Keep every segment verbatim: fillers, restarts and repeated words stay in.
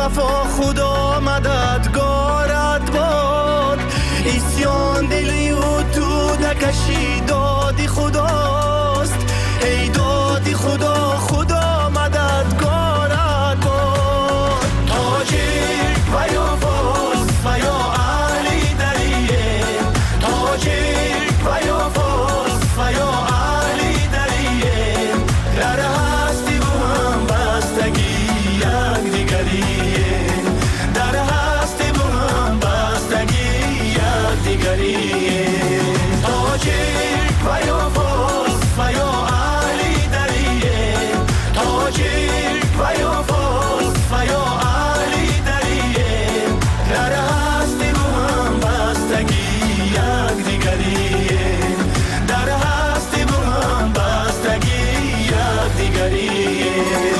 وفا خدا مددگارت باد اسیان دلی و تو نکشی دادی خداست ای دادی خدا خدا مددگارت باد تاجیک و یا فارس و یا اهلی دریه تاجیک و یا فارس و یا اهلی دریه در هستی و هم بستگی یک دیگریه در هستی و هم بستگی یک دیگریه تاجیک و یا فارس و یا اهلی دریه تاجیک و یا فارس و یا اهلی دریه در هستی و هم بستگی یک دیگریه در هستی و هم بستگی یک دیگریه.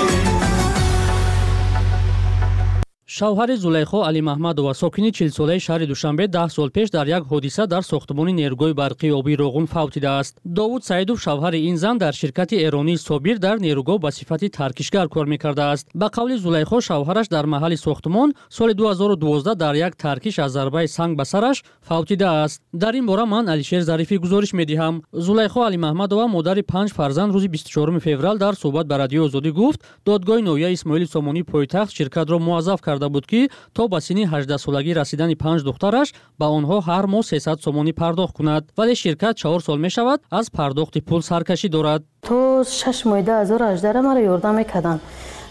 шавҳари Зулайхо Али Маҳмадова сокини чил солаи шаҳри Душанбе даҳ сол пеш дар як ҳодиса дар сохтмони нерӯгои барқии обии Роғун фавтидааст. Довуд Саидов шавҳари ин зан дар ширкати эронии Собир дар нерӯгоҳ ба сифати таркишгар кор мекардааст. Ба қавли Зулайхо шавҳараш дар маҳалли сохтмон соли ду ҳазору дувоздаҳ дар як таркиш аз зарбаи санг ба сараш фавтидааст. Дар ин бора ман Алишер Зарифӣ гузориш медиҳам. Зулайхо Али Маҳмадова модари панҷ фарзанд рӯзи бисту чорум феврал дар суҳбат ба Радиои Озодӣ гуфт додгоҳи ноҳияи Исмоили Сомонии пойтахт ширкатро муаззаф карда буд ки то ба синни ҳаждаҳ солагӣ расидани панҷ духтараш ба онҳо ҳар моҳ сесад сомонӣ пардохт кунад, вале ширкат чаҳор сол мешавад аз пардохти пул саркашӣ дорад. то шаш моҳи ду ҳазору ҳаждаҳ маро ёрдам мекарданд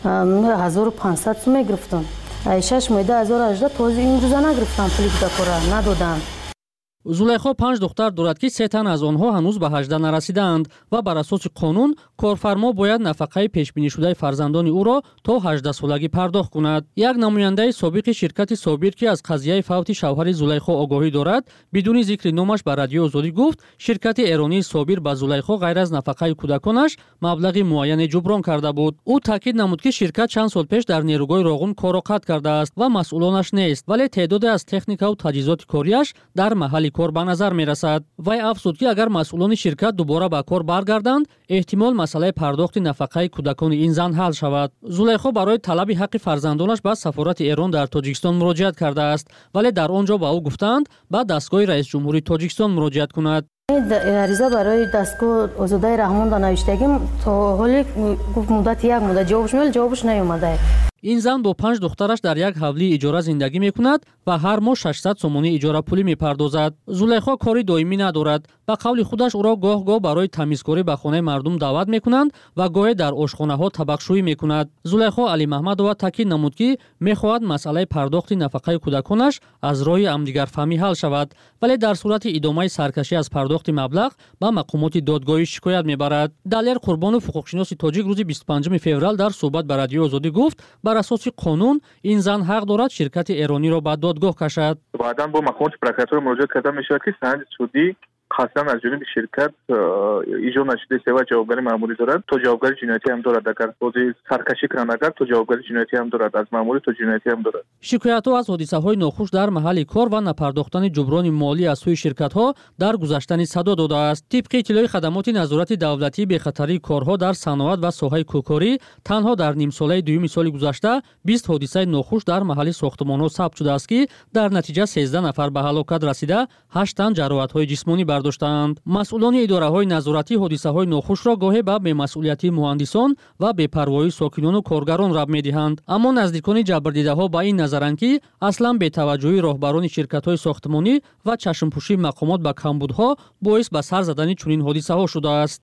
ҳазору панҷсад сум мегирифтам шаш моҳи ду ҳазору ҳаждаҳ този имрӯза нагирифтам пули гудакора надоданд. Зулайхо панҷ духтар дорад ки се тан аз онҳо ҳанӯз ба ҳаждаҳ нарасидаанд ва бар асоси қонун корфармо бояд нафақаи пешбинишудаи фарзандони ӯро то ҳаждаҳ солагӣ пардохт кунад. Як намояндаи собиқи ширкати Собир ки аз қазияи фавти шавҳари Зулайхо огоҳӣ дорад бидуни зикри номаш ба Радиои Озодӣ гуфт ширкати эронии Собир ба Зулайхо ғайр аз нафақаи кӯдаконаш маблағи муайяне ҷуброн карда буд. Ӯ таъкид намуд ки ширкат чанд сол пеш дар нерӯгоҳи Роғун корро қатъ кардааст ва масъулонаш нест, вале теъдоде аз техникаву таҷҳизоти корияш дар маҳалли кор ба назар мерасад. Вай афзуд ки агар масъулони ширкат дубора ба кор баргарданд эҳтимол масъалаи пардохти нафақаи кӯдакони ин зан ҳал шавад. Зулайхо барои талаби ҳаққи фарзандонаш ба сафорати Эрон дар Тоҷикистон муроҷиат кардааст, вале дар он ҷо ба ӯ гуфтанд ба дастгоҳи раисҷумҳурии Тоҷикистон муроҷиат кунад. ариза барои дастгоҳ Озодаи Раҳмон да навиштагим то ҳоле гуфт муддати як муддат ҷавобш меёл ҷавобш наёмада. Ин зан бо панҷ духтараш дар як ҳавлии иҷора зиндагӣ мекунад ва ҳар моҳ шашсад сомонӣ иҷора пулӣ мепардозад. Зулайхо кори доимӣ надорад. Ба қавли худаш ӯро гоҳ-гоҳ барои тамизкорӣ ба хонаи мардум даъват мекунанд ва гоҳе дар ошхонаҳо табақшӯӣ мекунад. Зулайхо Али Маҳмадова таъкид намуд ки мехоҳад масъалаи пардохти нафақаи кӯдаконаш аз роҳи ҳамдигарфаҳмӣ ҳал шавад, вале дар сурати идомаи саркашӣ аз пардохти маблағ ба мақомоти додгоҳӣ шикоят мебарад. Далер Қурбонов ҳуқуқшиноси тоҷик рӯзи бисту панҷуми феврал дар суҳбат ба Радиои Озодӣ гуфт бар асоси қонун ин зан ҳақ дорад ширкати эрониро ба додгоҳ кашад. баъдан бо мақомоти прокуратура муроҷиат карда мешавад ки санади судӣ қасдан аз ҷониби ширкат иҷро нашуда сева ҷавобгарӣ маъмурӣ дорад то ҷавобгарӣ ҷиноятӣ ҳам дорад. Агар бози саркашӣ кунанд агар то ҷавобгарӣ ҷиноятӣ ҳам дорад, аз маъмурӣ то ҷиноятӣ ҳам дорад. Шикоятҳо аз ҳодисаҳои нохуш дар маҳалли кор ва напардохтани ҷуброни молӣ аз сӯи ширкатҳо дар гузаштани садо додааст. Тибқи иттилои хадамоти назорати давлатии бехатарии корҳо дар саноат ва соҳаи кӯкорӣ танҳо дар нимсолаи дуюми соли гузашта бист ҳодисаи нохуш дар маҳалли сохтмонҳо сабт шудааст ки дар натиҷа сездах нафар ба ҳалокат расида, ҳашт тан ҷароҳатҳои ҷисмонӣ бардоштаанд. масъулони идораҳои назоратӣ ҳодисаҳои нохушро гоҳе ба бемасъулиятии муҳандисон ва бепарвоии сокинону коргарон раб медиҳанд. аммо наздикони ҷабрдидаҳо ба ин назаранд ки аслан бетаваҷҷӯҳии роҳбарони ширкатҳои сохтмонӣ ва чашмпӯшии мақомот ба камбудҳо боис ба сар задани чунин ҳодисаҳо шудааст.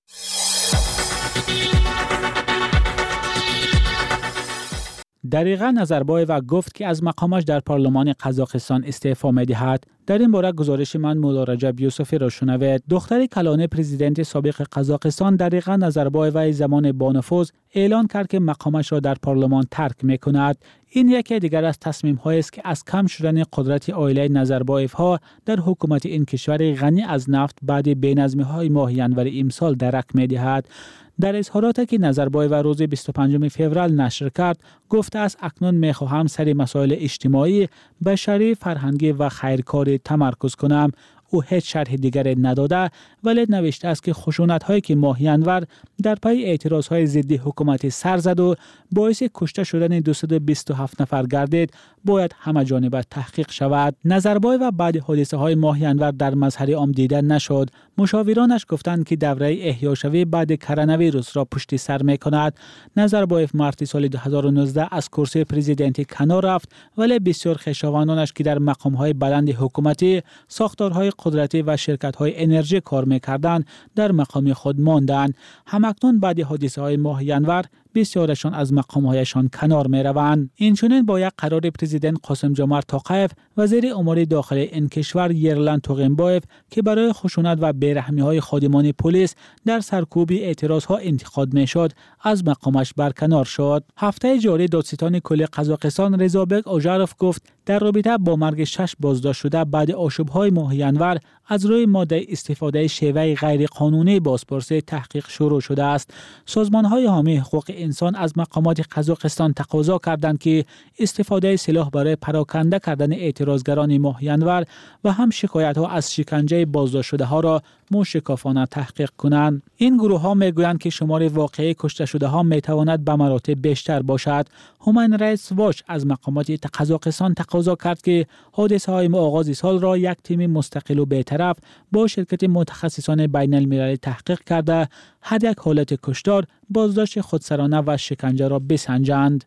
دقیقا نظربایو گفت که از مقامش در پارلمان قزاقستان استعفا می‌دهد. در این باره گزارش من مولا رجب یوسفی را شنوید. دختر کلانه پرزیدنت سابق قزاقستان دقیقا نظربایو زمان بانفوذ اعلان کرد که مقامش را در پارلمان ترک می‌کند. این یکی دیگر از تصمیم‌هایی است که از کم شدن قدرت عائله نظربایوها در حکومت این کشور غنی از نفت بعد بی‌نظمی‌های ماه ینور امسال درک می‌دهد. در اظهاراتی که نظربایو روز بیست و پنجم فوریه نشر کرد گفته است اکنون می‌خواهم سر مسائل اجتماعی، بشری، فرهنگی و خیرکاری تمرکز کنم. او هیچ شرح دیگری نداده، ولی نوشته است که خشونت‌هایی که ماهی انور در پی اعتراض‌های ضد حکومت سر زد و باعث کشته شدن دویست و بیست و هفت نفر گردید باید همه جانبه تحقیق شود. نظربایف و بعد حادثه‌های ماهی انور در مظهر عام دیده نشد. مشاورانش گفتند که دوره احیاشوی بعد کرونا ویروس را پشت سر می‌کند. نظربایف مارت سال دو هزار و نوزده از کرسی پرزیدنتی کنار رفت، ولی بسیار خویشاوندانش که در مقام‌های بلند حکومتی، ساختارهای قدرتی و شرکت‌های انرژی کار می‌کردند در مقام خود ماندند. همکنون بعد حادثه‌های ماهی انور بسیارشان از مقام‌هایشان کنار می‌روند. اینچنین با یک قرار پرزیدنت قاسم جمعت توقیف، وزیر امور داخلی این کشور یرلند توغنبایف که برای خشونت و بیرحمی‌های خادمان پلیس در سرکوب اعتراض‌ها انتقاد می‌شد، از مقامش برکنار شد. هفته جاری دادستان کل قزاقستان رضابک اوژاروف گفت در رابطه با مرگ شش بازداشت شده بعد آشوب‌های ماهی انور از روی ماده استفاده شیوه غیر قانونی بازپرسی تحقیق شروع شده است. سازمان‌های حامی حقوق انسان از مقامات قزاقستان تقاضا کردند که استفاده سلاح برای پراکنده کردن اعتراضگران ماهی انور و هم شکایت‌ها از شکنجه بازداشت شده ها را موشکافانه تحقیق کنند. این گروه ها میگویند که شمار واقعی کشته شده ها میتواند به مراتب بیشتر باشد. هومن رایتس واچ از مقامات قزاقستان تقاضا کرد که حادثه های آغاز سال را یک تیم مستقل و بی‌طرف با شرکت متخصصان بین المللی تحقیق کرده هر یک حالت کشتار، بازداشت خودسرانه و شکنجه را بسنجند.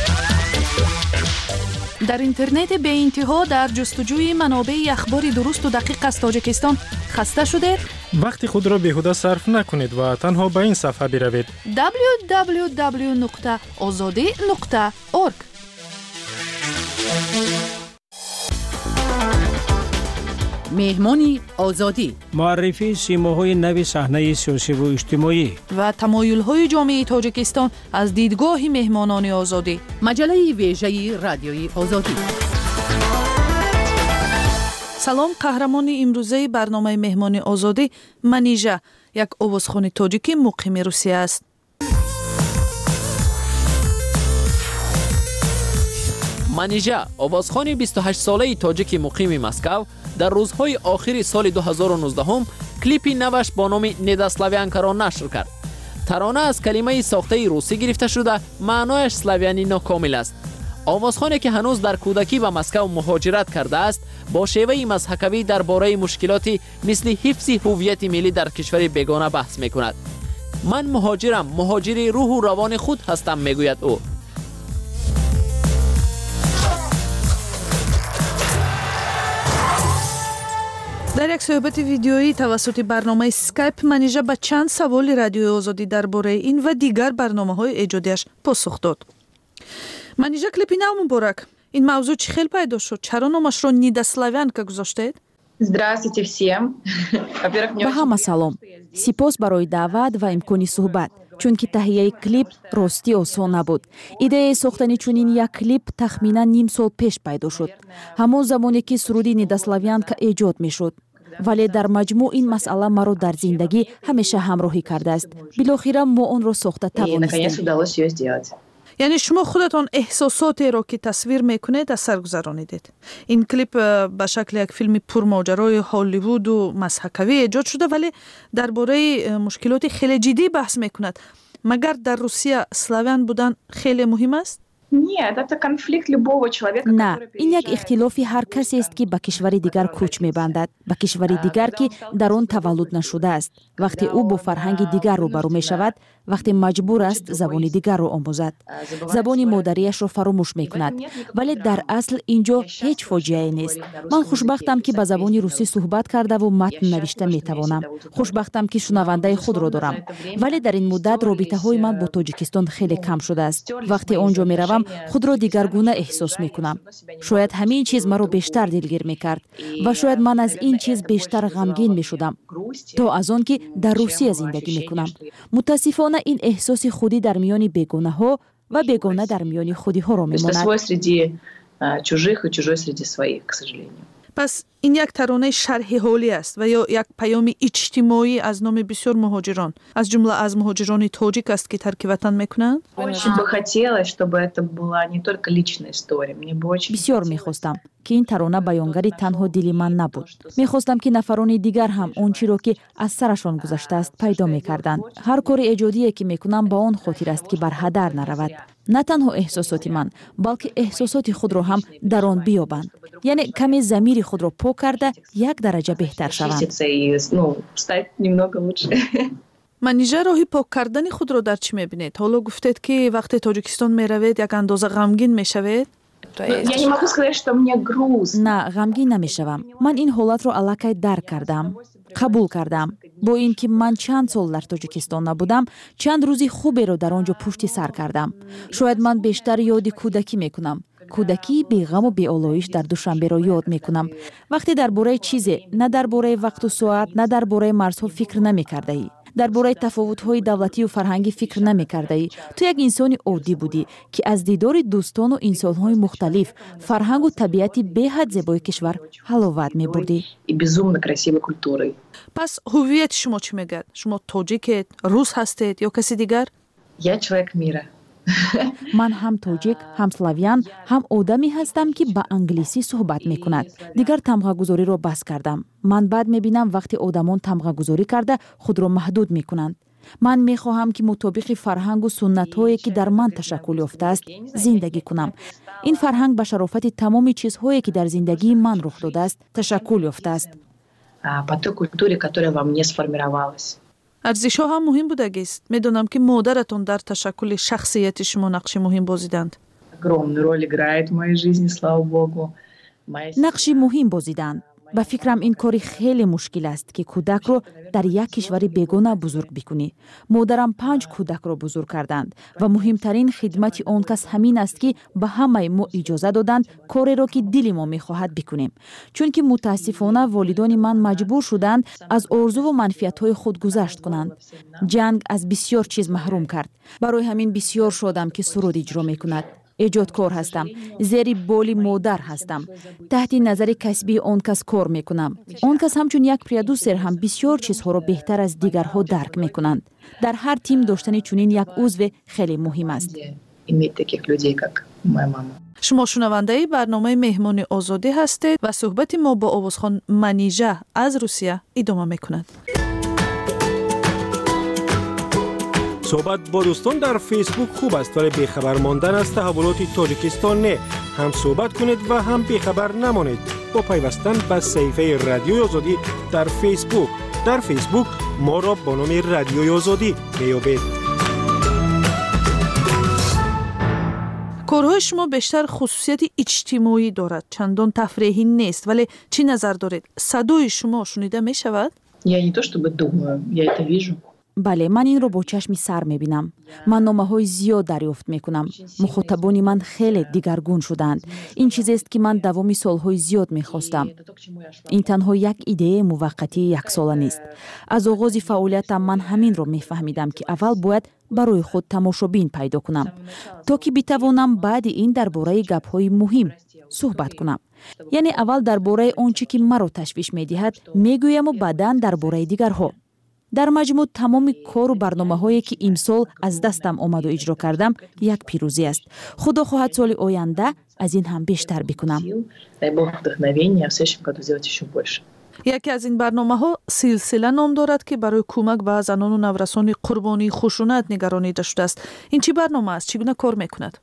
در اینترنت به انتها در جستجوی منابع اخبار درست و دقیق از تاجیکستان خسته شده؟ وقتی خود را بیهوده صرف نکنید و تنها به این صفحه بروید دبلیو دبلیو دبلیو نقطه آزادی نقطه اورگ. مهمانی آزادی، معرفی سیماهای نو صحنه سیاسی و اجتماعی و تمایل‌های جامعه تاجیکستان از دیدگاه مهمانان آزادی. مجله ویژه رادیوی آزادی. سلام، قهرمان امروزه برنامه مهمان آزادی منیژه، یک آوازخوان تاجیکی مقیم روسیه است. منیژه، آوازخوان بیست و هشت ساله تاجیک مقیم مسکو، در روزهای آخر سال دو هزار و نوزده هم کلیپی نوش با نام نداسلاویانکا را نشر کرد. ترانه از کلمه ساخته روسی گرفته شده، معنایش سلاویانی ناکامل است. آوازخوانی که هنوز در کودکی به مسکو مهاجرت کرده است، با شیوه مضحکاوی درباره مشکلاتی مثل حفظ هویت ملی در کشور بیگانه بحث می‌کند. من مهاجرم، مهاجر روح و روان خود هستم، میگوید او. در یک صحبت ویدیویی توسط برنامه اسکایپ منیژه به چند سوال رادیوی آزادی درباره این و دیگر برنامه‌های ایجادیش پاسخ داد. منیژه، کلیپ نو مبارک. این موضوع چه خیلی پیدا شد؟ چرا نامش را نداسلاویانکا گذاشتید؟ Здравствуйте всем. به همه سلام. سپاس برای دعوت و امکانی صحبت. چون که تهیه کلیپ راستی آسان نبود. ایده ساختن چنین یک کلیپ تخمینا نیم سال پیش پیدا شد. همون زمانی که سرودی نداسلاویانکا ایجاد میشد. ولی در مجموع این مسئله مرا در زندگی همیشه همراهی کرده است. بالاخره ما آن را ساخته توانستیم. یعنی شما خودتان احساساتی را که تصویر میکنید از سر گذرانیدید. این کلیپ به شکل یک فیلم پرماجرای هالیوود و مضحکاوی ایجاد شده، ولی درباره مشکلات خیلی جدی بحث میکند. مگر در روسیه سلاویان بودن خیلی مهم است؟ نه، این یک اختلافی هر کسی است که به کشور دیگر کوچ می‌بندد، به کشور دیگر که در آن تولد نشده است. وقتی او با فرهنگ دیگر روبرو می‌شود، وقتی مجبور است زبان دیگر را آموزد، زبان مادریش را فراموش می‌کند. ولی در اصل اینجا هیچ فاجعه‌ای نیست. من خوشبختم که به زبان روسی صحبت کرده و متن نوشته می‌توانم. خوشبختم که شنونده خود را دارم. ولی در این مدت رابطه‌های من با تاجیکستان خیلی کم شده است. وقتی آنجا می‌روم خود را دیگرگونه احساس میکنم. شاید همین چیز مرا بیشتر دلگیر میکرد و شاید من از این چیز بیشتر غمگین میشدم تا از آن که در روسیه زندگی میکنم. متاسفانه این احساس خودی در میان بیگانه ها و بیگانه در میان خودی ها را میماند. پس این یک ترانه شرح حالی است و یا یک پیام اجتماعی از نام بسیار مهاجران از جمله از مهاجران تاجیک است که ترک وطن میکنند. بسیار میخواستم که این ترانه بیانگری تنها دل من نبود. میخواستم که نفران دیگر هم اون چیزی را که از سرشان گذشته است پیدا میکردند. هر کار ایجادی که میکنم با آن خاطر است که بر هدر نرود. نه تنها احساسات من بلکه احساسات خود را هم در آن بیابند. یعنی کمی ضمیر خود را پاک کرده یک درجه بهتر شوند. منیژه راهی پاک کردن خود را در چی میبینید؟ حالا گفتید که وقتی تاجیکستان میروید یک اندازه غمگین میشوید؟ نه غمگین نمیشوم. من این حالت را الکی درک کردم، قبول کردم. با اینکه من چند سال در تاجیکستان نبودم، چند روزی خوبی را در آنجا پشت سر کردم. شاید من بیشتر یاد کودکی میکنم. کودکی بی غم و بی آلایش در دوشنبه را یاد میکنم. وقتی درباره چیزی، نه درباره وقت و ساعت، نه درباره مرزها فکر نمیکرده ای. درباره تفاوت‌های دولتی و فرهنگی فکر نمی‌کرده ای. تو یک انسان عادی بودی که از دیدار دوستان و انسان‌های مختلف، فرهنگ و طبیعتی به‌حد زیبای کشور حلاوت می‌بردی. پس هویت شما چی میگه؟ شما تاجیکید، روس هستید یا کسی دیگر؟ Я человек мира. من هم تاجیک، هم سلاویان، هم آدمی هستم که با انگلیسی صحبت میکند. دیگر تمغه گذاری را بس کردم. من بعد میبینم وقتی آدمان تمغه گذاری کرده خود را محدود میکنند. من میخواهم که مطابق فرهنگ و سنت هایی که در من تشکل یافته است زندگی کنم. این فرهنگ به شرافت تمام چیزهایی که در زندگی من رخ داده است تشکل یافته است. По той культуре, которая во мне сформировалась. ارزش ها هم مهم بوده است. میدونم که مادرتون در تشکل شخصیت شما نقش مهم بازیدند. نقش مهم بازیدند. به فکرم این کاری خیلی مشکل است که کودک رو در یک کشور بیگانه بزرگ بکنی. مادرم پنج کودک رو بزرگ کردند و مهمترین خدمت آن کس همین است که به همه ما اجازه دادند کاری را که دل ما میخواهد بکنیم. چون که متاسفانه والدان من مجبور شدند از آرزو و منفعت‌های خود گذشت کنند. جنگ از بسیار چیز محروم کرد. برای همین بسیار شدم که سرود اجرا میکند. ایجادکار هستم. زیر بال مادر هستم. تحت نظر کسبی آن کس کار میکنم. آن کس همچون یک پرودوسر هم بسیار چیزها را بهتر از دیگرها درک میکنند. در هر تیم داشتن چنین یک عضو خیلی مهم است. شما شنونده برنامه مهمان آزادی هستید و صحبت ما با آوازخوان منیژه از روسیه ادامه میکند. صحبت با دوستان در فیسبوک خوب است ولی بیخبر ماندن از تحولات تاجیکستان نه. هم صحبت کنید و هم بیخبر نمانید با پیوستن به صفحه رادیوی آزادی در فیسبوک. در فیسبوک ما را با نام رادیوی آزادی میابید. کارهای شما بیشتر خصوصیت اجتماعی دارد، چندان تفریحی نیست، ولی چی نظر دارید؟ صدای شما شنیده می شود؟ Я не то чтобы думаю, я это вижу. بله من این رو با چشمی سر میبینم. من نامه های زیاد دریافت میکنم. مخاطبان من خیلی دیگرگون شدند. این چیزی است که من دوامی سالهای زیاد میخواستم. این تنها یک ایده موقتی یک ساله نیست. از آغاز فعالیتم من همین رو میفهمیدم که اول باید برای خود تماشابین پیدا کنم تا که بتوانم بعد این درباره گپ‌های مهم صحبت کنم. یعنی اول درباره آنچه که مرا تشویش میدهد میگویم و بعداً درباره دیگرها. در مجموع تمام کار و برنامه هایی که امسال از دستم آمد و اجرا کردم یک پیروزی است. خدا خواهد سال آینده از این هم بیشتر بکنم. یکی از این برنامه ها سلسله نام دارد که برای کمک به زنان و نورسان قربانی خشونت نگرانیده شده است. این چی برنامه است؟ چگونه کار میکند؟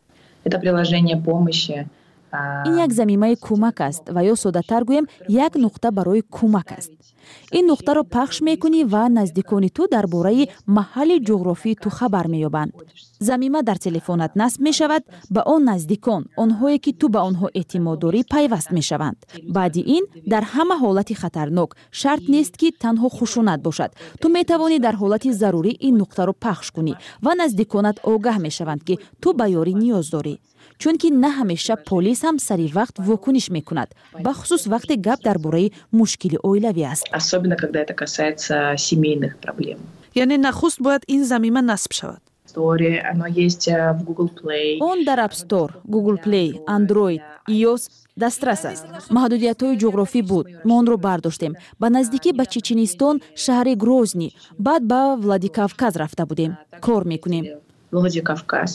این یک زمینه کمک است و یا ساده تر گویم یک نقطه برای کمک است. این نقطه را پخش میکنی و نزدیکان تو درباره محل جغرافی تو خبر مییابند. زمینه در تلفنت نصب می شود، به آن نزدیکان آنهایی که تو به آنها اعتماد داری پیوست می شوند. بعد این در همه حالت خطرناک شرط نیست که تنها خشونت باشد. تو می توانی در حالت ضروری این نقطه را پخش کنی و نزدیکانت آگاه می شوند که تو به یاری نیاز داری. چون که نه همیشه پلیس هم سری وقت واکنش میکند، به خصوص وقتی گپ درباره مشکل اولیوی است. یعنی نخست باید این زمینه نصب شود. он дар App Store, Google Play, Android, iOS дастрас аст. маҳдудиятҳои ҷуғрофӣ буд. мо онро бардоштем. ба наздикӣ ба Чеченистон, шаҳри Грозний, баъд ба Владикавказ рафта будем. Кор мекунем. Владикавказ.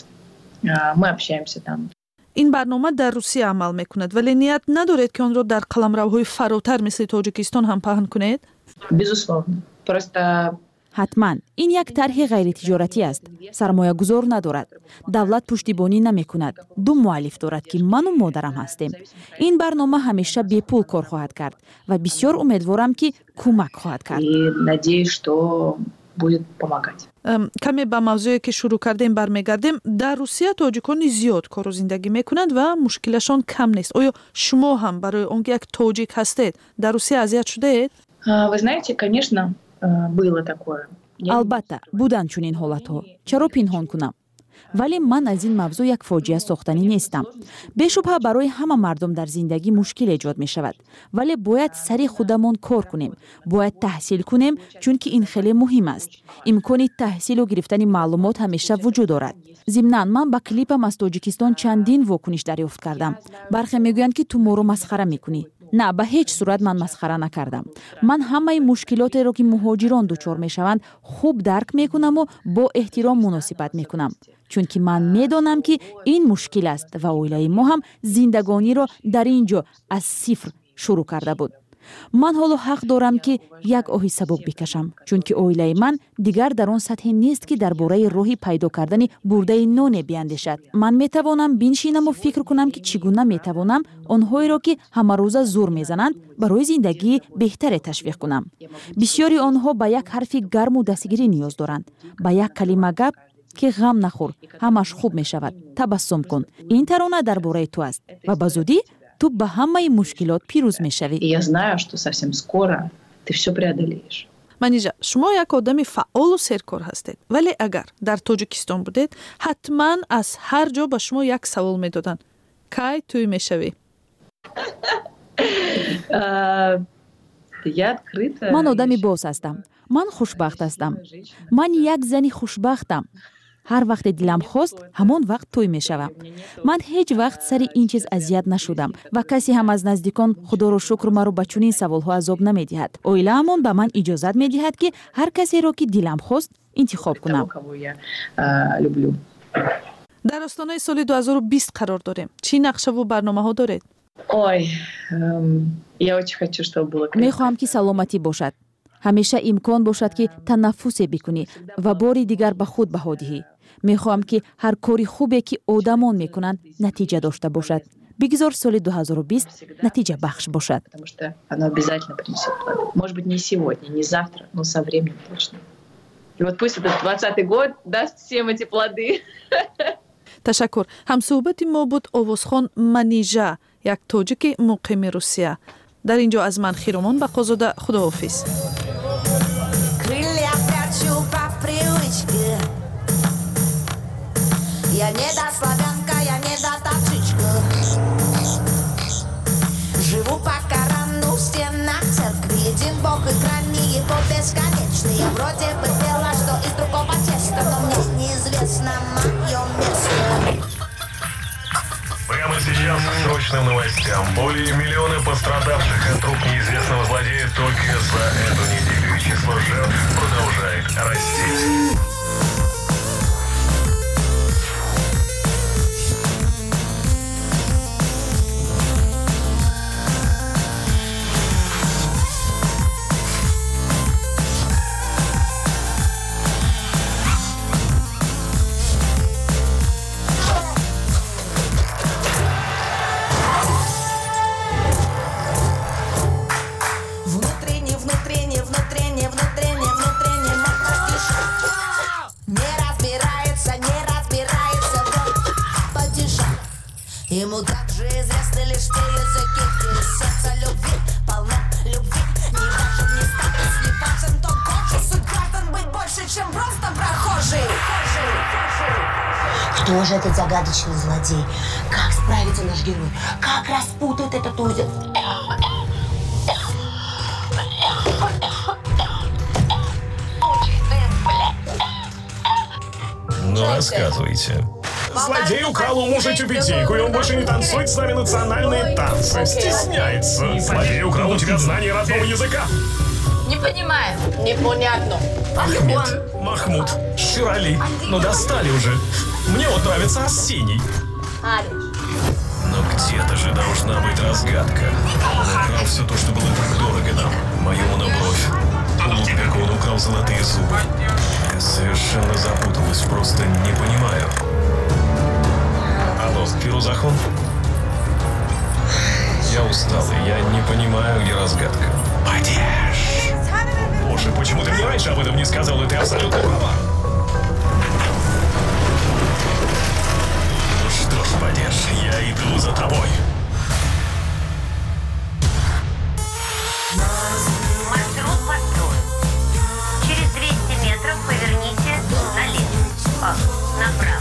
Мы общаемся там. ин барнома дар Русия амал мекунад, вале ният надоред ки онро дар қаламравҳои фаротар мисли Тоҷикистон ҳам паҳн кунед? Безусловно. Просто ҳатман ин як тарҳи ғайритиҷоратӣ аст. Сармоягузор надорад. Давлат пуштибонӣ намекунад. ду муаллиф дорад ки ману модарам ҳастем. ин барнома ҳамеша бепул кор хоҳад кард ва бисёр умедворам ки кӯмак хоҳад кард. И надеюсь, что будет помогать. каме ба мавзӯе ки шурӯъ кардем бармегардем. Дар Русия тоҷикони зиёд кору зиндагӣ мекунанд ва мушкилашон кам нест. оё шумо ҳам барои он ки як тоҷик ҳастед дар Русия азият шудаед? Вы знаете, конечно, было такое. албатта буданд чунин ҳолатҳо. чаро пинҳон кунам? вале ман аз ин мавзӯъ як фоҷиа сохтанӣ нестам. бешубҳа барои ҳама мардум дар зиндагӣ мушкил эҷод мешавад, вале бояд сари худамон кор кунем. бояд таҳсил кунем, чунки ин хеле муҳим аст. имкони таҳсилу гирифтани маълумот ҳамеша вуҷуд дорад. зимнан ман ба клипам аз Тоҷикистон чандин вокуниш дарёфт кардам. бархе мегӯянд ки ту моро масхара мекунӣ. на, ба ҳеҷ сурат ман масхара накардам. ман ҳамаи мушкилотеро ки муҳоҷирон дучор мешаванд хуб дарк мекунаму бо эҳтиром муносибат мекунам. чунки ман медонам ки ин мушкил аст ва оилаи мо ҳам зиндагониро дар ин ҷо аз сифр шурӯъ карда буд. ман ҳоло ҳақ дорам ки як оҳи сабук бикашам, чунки оилаи ман дигар дар он сатҳе нест ки дар бораи роҳи пайдо кардани бурдаи ноне биандешад. ман метавонам биншинаму фикр кунам ки чӣ гуна метавонам онҳоеро ки ҳамарӯза зур мезананд барои зиндагии беҳтаре ташвиқ кунам. бисёри онҳо ба як ҳарфи гарму дастгирӣ ниёз доранд, ба як калима гап ки ғам нахӯр, ҳамаш хуб мешавад, табассум кун. ин тарона дар бораи ту аст ва ба зудӣ ту ба ҳамаи мушкилот пирӯз мешавӣ. Я знаю, что совсем скоро ты все преодолеешь. Манижа, шумо як одами фаъолу серкор ҳастед, вале агар дар Тоҷикистон будед, ҳатман аз ҳар ҷо ба шумо як савол медоданд. Кай туй мешавӣ? ман одами боз ҳастам. ман хушбахт ҳастам. ман як зани хушбахтам. ҳар вақте дилам хост, ҳамон вақт тӯй мешавам. ман ҳеҷ вақт сари ин чиз азият нашудам ва касе ҳам аз наздикон худоро шукр маро ба чунин саволҳо азоб намедиҳад. оилаамон ба ман иҷозат медиҳад ки ҳар касеро ки дилам хост интихоб кунам. дар остонаи соли ду ҳазору бист қарор дорем. чӣ нақшаву барномаҳо доред? Ой, я очень хочу, чтобы было. мехоҳам ки саломатӣ бошад. ҳамеша имкон бошад ки танаффусе бикунӣ ва бори дигар ба худ баҳо диҳӣ. мехоҳам ки ҳар кори хубе ки одамон мекунанд натиҷа дошта бошад. бигзор соли ду ҳазору бист натиҷа бахш бошад. Потому что оно обязательно принесет плоды. Может быть, не сегодня, не завтра, но со временем точно. И вот пусть этот двадцатый год даст всем эти плоды. ташаккур. ҳамсӯҳбати мо буд Овозхон Манижа, як тоҷики муқими Русия. дар ин ҷо аз ман Хиромон Бақозода, худоҳофиз. Я не до славянка, я не до тавчичка. Живу по Корану в стенах церкви. Един Бог и грани его бесконечные. Вроде бы пела, что из другого теста, но мне неизвестно мое место. Прямо сейчас к срочным новостям. Более миллиона пострадавших от рук неизвестного злодея только за эту неделю. И число жертв продолжает расти. Ему также известны лишь те языки, где сердце любви, полно любви. Не важен ни статус, не важен тот кожи. Суть граждан быть больше, чем просто прохожий. Кто же этот загадочный злодей? Как справится наш герой? Как распутает этот узел? Ну, рассказывайте. Злодей украл у мужа тюбетейку, и он больше не танцует с нами национальные танцы. Стесняется. Злодей украл у тебя знание родного языка. Не понимаю. Непонятно. Ахмед, Махмуд, Ширали. Ну, достали уже. Мне вот нравится Ассиний. Но где-то же должна быть разгадка. Он украл все то, что было так дорого нам. Мою монобровь. У Лутбека он украл золотые зубы. Я совершенно запуталась, просто не понимаю. Алло, Фирузахон? Я устал, и я не понимаю, где разгадка. Падеж! Боже, почему ты мне раньше об этом не сказал, и ты абсолютно права. Ну что ж, Падеж, я иду за тобой. Маршрут построен. Через двести метров поверните налево. А, направо.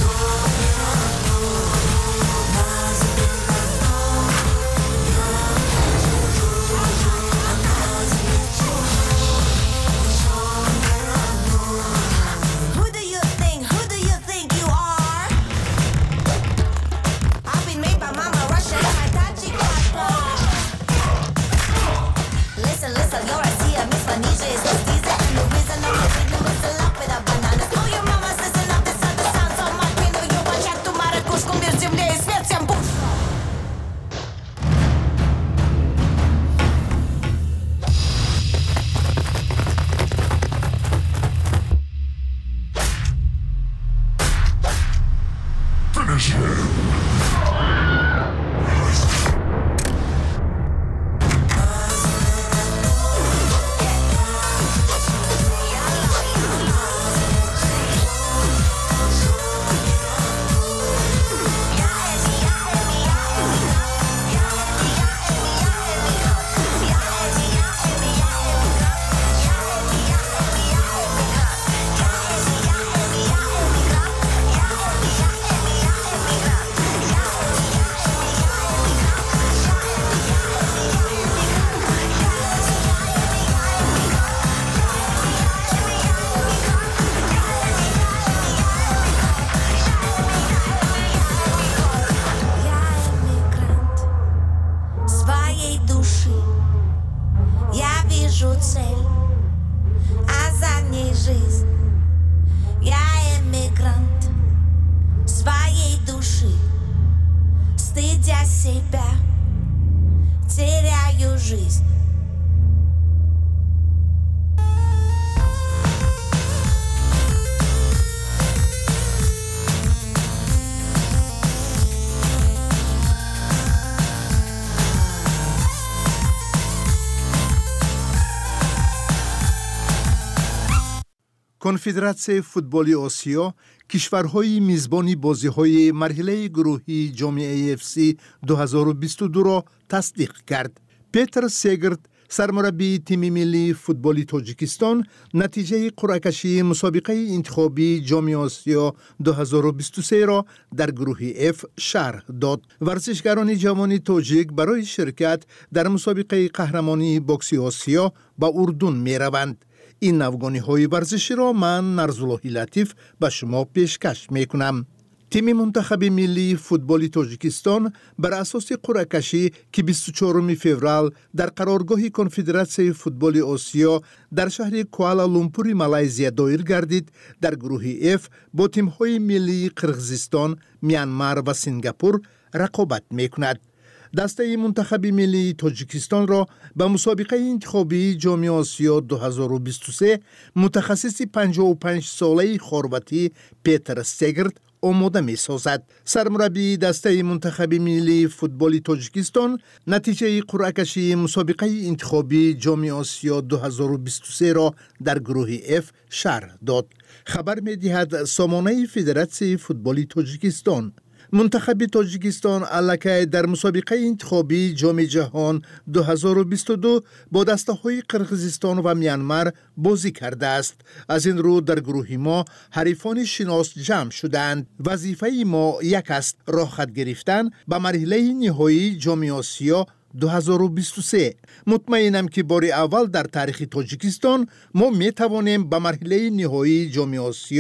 کنفدراسیون فوتبالی آسیا کشورهای میزبانی بازی‌های مرحله گروهی جام اف سی دو هزار و بیست و دو را تصدیق کرد. پیتر سیگرد سرمربی تیم ملی فوتبالی تاجیکستان نتیجه قرعه کشی مسابقه انتخابی جام آسیا دو هزار و بیست و سه را در گروه اف شرح داد. ورزشکاران جوان تاجیک برای شرکت در مسابقه قهرمانی بوکس آسیا به اردن می‌روند. این افغانی های ورزشی را من نرزاللهی لطیف به شما پیشکش می کنم. تیم منتخب ملی فوتبال تاجیکستان بر اساس قرعه کشی که بیست و چهارم فوریه در قرارگاه کنفدراسیون فوتبال آسیا در شهر کوالالامپور مالزی دایر گردید، در گروه اف با تیم های ملی قرقیزستان، میانمار و سنگاپور رقابت می کند. دسته منتخب ملی تاجیکستان را به مسابقه انتخابی جام آسیا دو هزار و بیست و سه متخصص پنجاه و پنج ساله خرواتی پیتر سیگرد آماده می سازد. سرمربی دسته منتخب ملی فوتبال تاجیکستان نتیجه قرعه کشی مسابقه انتخابی جام آسیا دو هزار و بیست و سه را در گروه اف شرح داد. خبر می دهد سامانه فدراسیون فوتبال تاجیکستان. منتخب تاجیکستان الکی در مسابقه انتخابی جام جهان دو هزار و بیست و دو با دسته های قرقیزستان و میانمار بازی کرده است. از این رو در گروه ما حریفان شناس جمع شدند. وظیفه ما یک است، راه خط گرفتن به مرحله نهایی جام آسیا دو هزار و بیست و سه. مطمئنم که بار اول در تاریخ تاجیکستان ما می توانیم به مرحله نهایی جام آسیا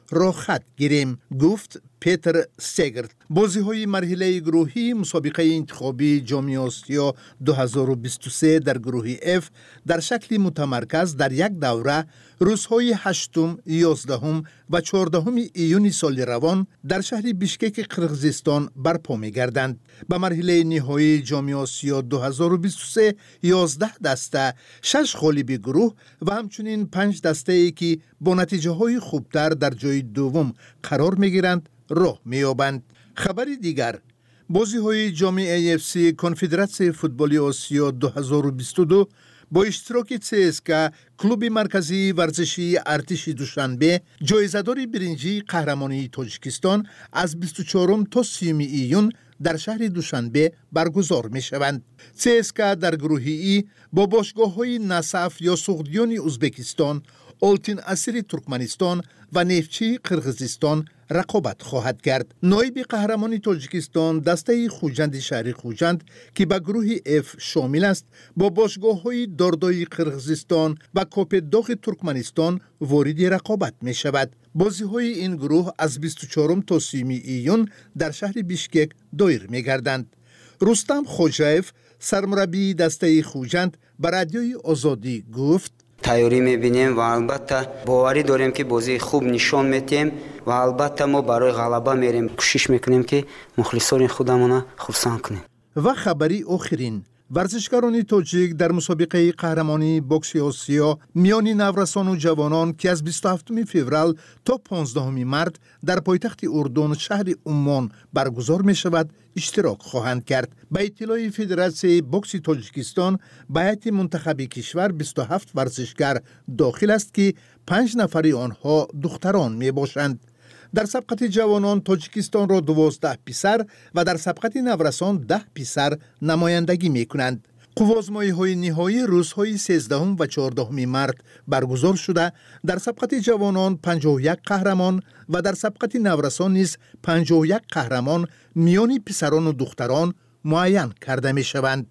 راه خط گیریم، گفت پیتر سگرت. بازی های مرحله گروهی مسابقه انتخابی جام آسیا دو هزار و بیست و سه در گروه F در شکل متمرکز در یک دوره روزهای هشتم، یازدهم و چهاردهم ایون سال روان در شهر بیشکک قرقیزستان برپا می‌گردند. به مرحله نهایی جام آسیا دو هزار و بیست و سه یازده دسته، شش غالب گروه و همچنین پنج دسته ای که با نتیجه های خوبتر در جای دوم قرار می‌گیرند راه می‌یابند. خبر دیگر، بازی های جام ای اف سی کنفدراسیون فوتبال آسیا دو هزار و بیست و دو با اشتراک سی اس کے کلوب مرکزی ورزشی ارتش دوشنبه جایزه‌دار برنجی قهرمانی تاجیکستان از بیست و چهارم تا سی ایون در شهر دوشنبه برگزار می شوند. سی اس کے در گروه ای با باشگاه های نصف یا سغدیان ازبکستان، آلتین اسیر ترکمنستان و نفتچی قرقیزستان رقابت خواهد کرد. نایب قهرمانی تاجیکستان دسته خوجند شهر خوجند که به گروه F شامل است با باشگاه های داردای قرقیزستان و کاپداغ ترکمنستان وارد رقابت می شود. بازی های این گروه از بیست و چهارم تا سی ایون در شهر بیشکک دایر می گردند. رستم خوجایف سرمربی دسته خوجند به رادیوی آزادی گفت تیاری می‌بینیم و البته باوری داریم که بازی خوب نشان میدیم و البته ما برای غلبه میریم، کوشش میکنیم که مخلصان خودمون خرسند کنیم. و خبری آخرین، ورزشکاران تاجیک در مسابقه قهرمانی بوکس آسیا میان نورسان و جوانان که از بیست و هفتم فوریه تا پانزدهم مارس در پایتخت اردن شهر عمان برگزار می شود اشتراک خواهند کرد. به اطلاع فدراسیون بوکس تاجیکستان به هیئت منتخب کشور بیست و هفت ورزشکار داخل است که پنج نفر آنها دختران می باشند. در سبقت جوانان تاجیکستان را دوازده پسر و در سبقت نورسان ده پسر نمایندگی می کنند. قوازمایی های نهایی روزهای سیزدهم و چهاردهم مارس برگزار شده. در سبقت جوانان پنجاه و یک قهرمان و در سبقت نورسان نیز پنجاه و یک قهرمان میان پسران و دختران معین کرده می شوند.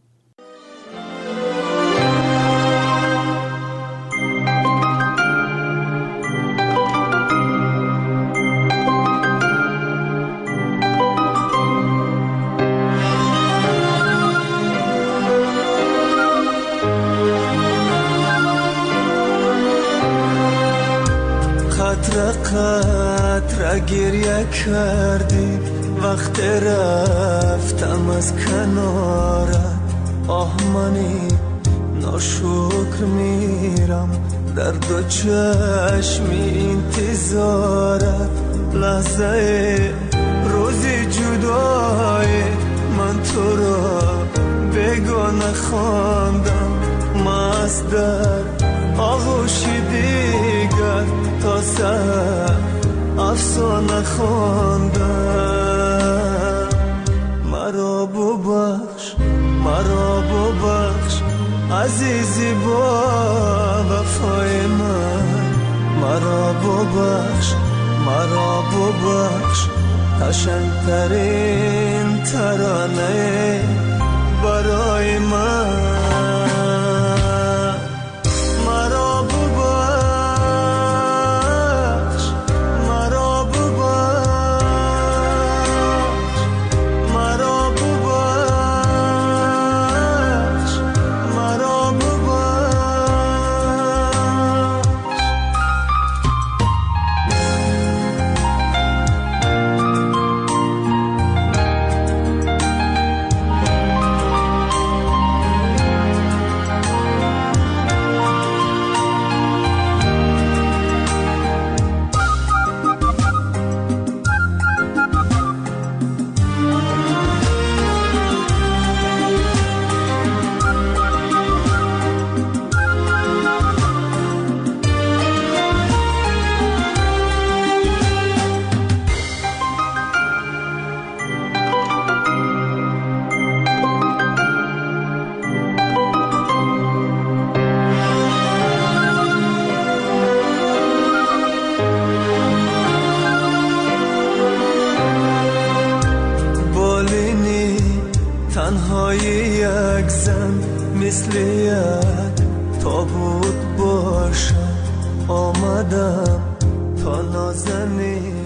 قطره گریه کردی وقت رفتم از کنارت، آه منی ناشکر میرم در دو چشمی انتظارت. لحظه روزی جدای من تو را بگانه خواندم، مست در آغوش دیگر تا سر افسانه خواندم. مرا ببخش مرا ببخش عزیزی با وفای من، مرا ببخش مرا ببخش قشنگترین ترانه برای من. مثل یک تابوت باشم آمدم خانازنی